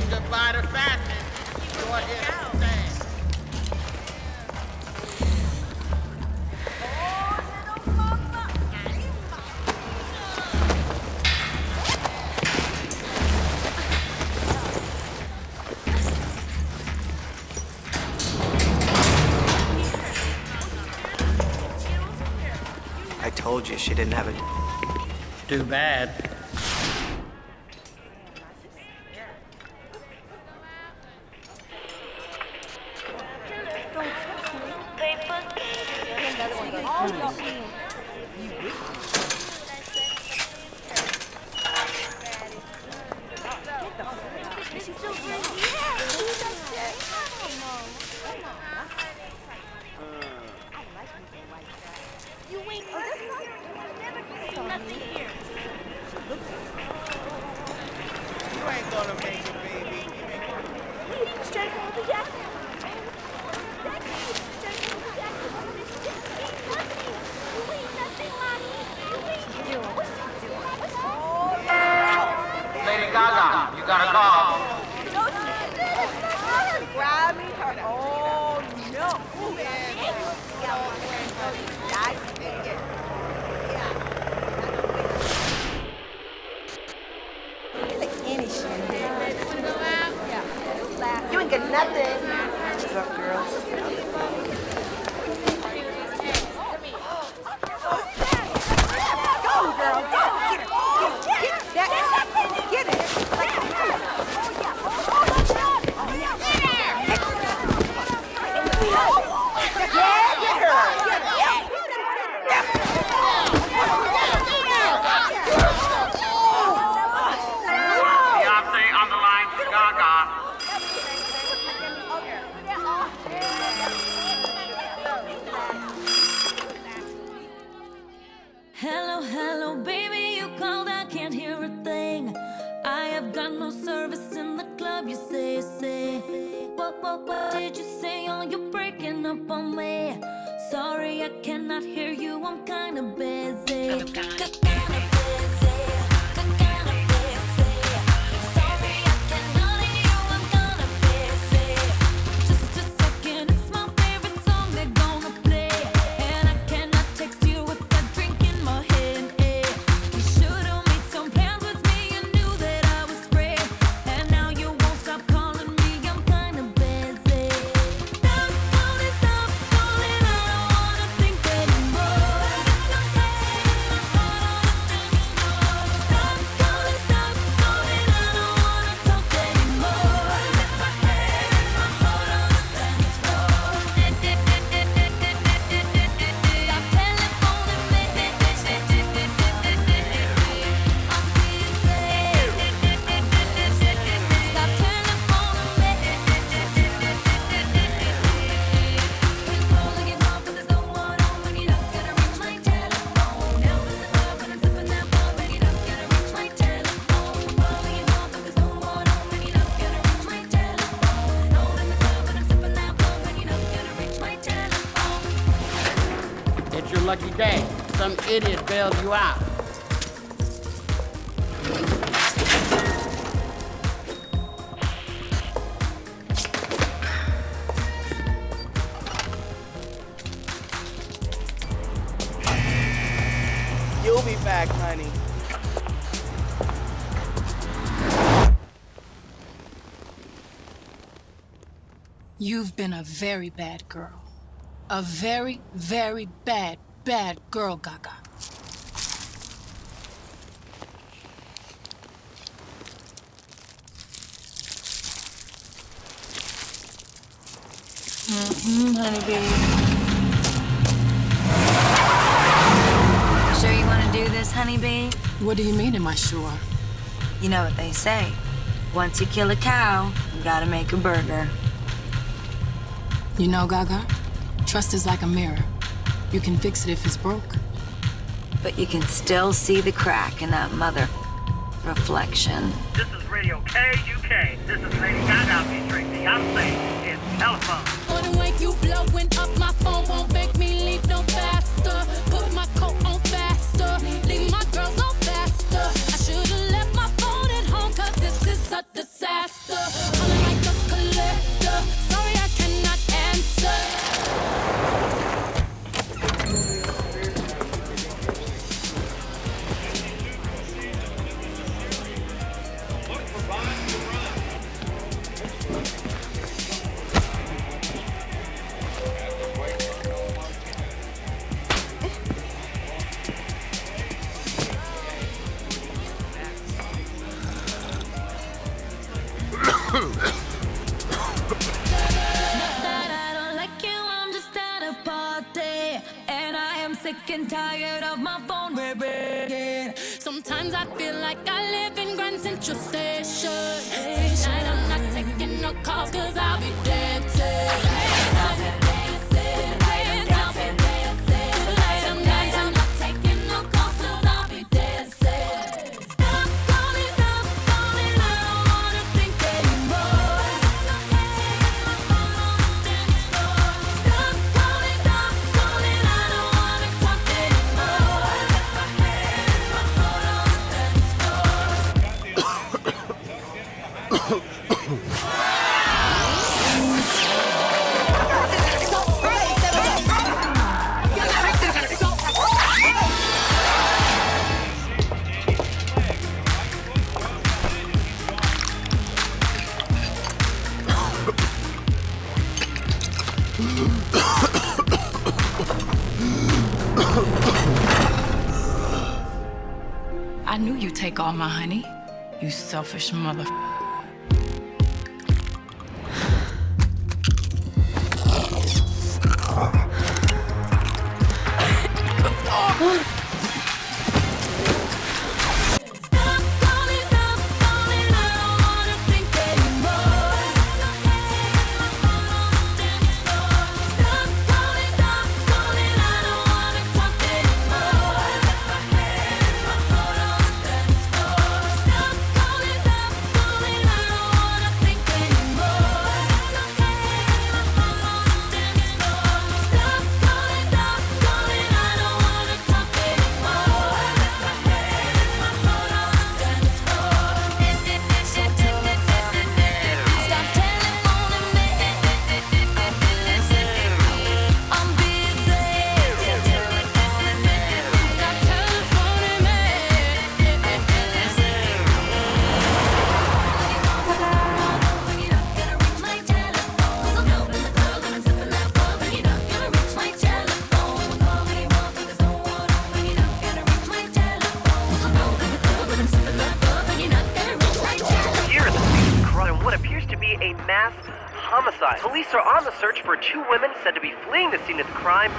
goodbye to fashion. You're here to stay. I told you she didn't have it. Too bad. You ain't gonna make it, baby. Lady Gaga, you got a call. You ain't got nothing. What's up, girls? Go, girl, go. Get it. Beyonce on the line for Gaga. Hello, hello, baby, you called, I can't hear a thing. I have got no service in the club, you say. What did you say? Oh, you're breaking up on me. Sorry, I cannot hear you, I'm kinda busy. It's your lucky day. Some idiot bailed you out. You'll be back, honey. You've been a very bad girl. A very, very bad girl, Gaga. Honeybee. Sure you want to do this, Honeybee? What do you mean, am I sure? You know what they say. Once you kill a cow, you gotta make a burger. You know, Gaga, trust is like a mirror. You can fix it if it's broke. But you can still see the crack in that mother reflection. This is Radio KUK. This is Lady Gaga featuring Beyonce in Telephone. On the way you blowing up, my phone won't make me leave no faster. Put my coat on faster, leave my girls no faster. I should've left my phone at home, cause this is a disaster. collector, calling like a collector. Sorry, I cannot answer. That I don't like you, I'm just at a party, and I am sick and tired of my phone ringing. Sometimes I feel like I live in Grand Central Station. Tonight I'm not taking no calls 'cause I'll be dancing. I'll be dancing. I'll be dancing. Tonight I'm not taking no calls 'cause I'll be dancing. Stop calling, I don't wanna think anymore. Stop calling, I don't wanna talk anymore. I knew you'd take all my honey. You selfish mother. Stop calling, I don't wanna think anymore. Stop calling, I don't wanna talk anymore. Stop calling, I don't wanna think anymore. Stop calling, I don't wanna talk anymore. Stop telephoning me. I'm busy. Stop telephoning me. When you're not gonna reach my telephone, 'cause I'm out in the club and I'm sipping that bub. When you're not gonna reach my telephone, call me up because no one home. When you're not gonna reach my telephone, 'cause I'm out in the club and I'm sipping that bub. When you're not gonna reach my telephone. Here at the scene of the crime, what appears to be a mass homicide. Police are on the search for two women said to be fleeing the scene of the crime.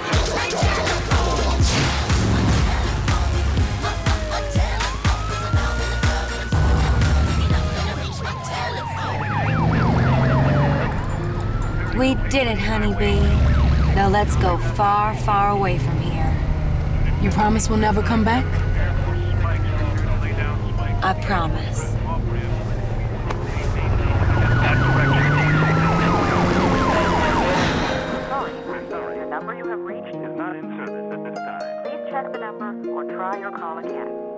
We did it, honeybee. Now let's go far, far away from here. You promise we'll never come back? I promise. The number you have reached is not in service at this time. Please check the number or try your call again.